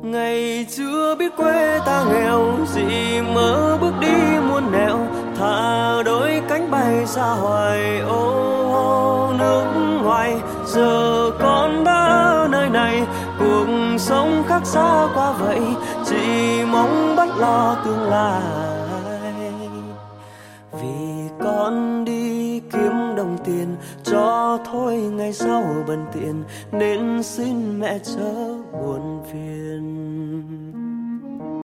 Ngày chưa biết quê ta nghèo, gì mơ bước đi muôn nẻo, thả đôi cánh bay xa hoài ô nước ngoài. Giờ con đã ở nơi này, cuộc sống khác xa quá vậy, chỉ mong bắt lo tương lai. Vì con đi kiếm đồng tiền cho thôi ngày sau bần tiện, nên xin mẹ chớ buồn phiền.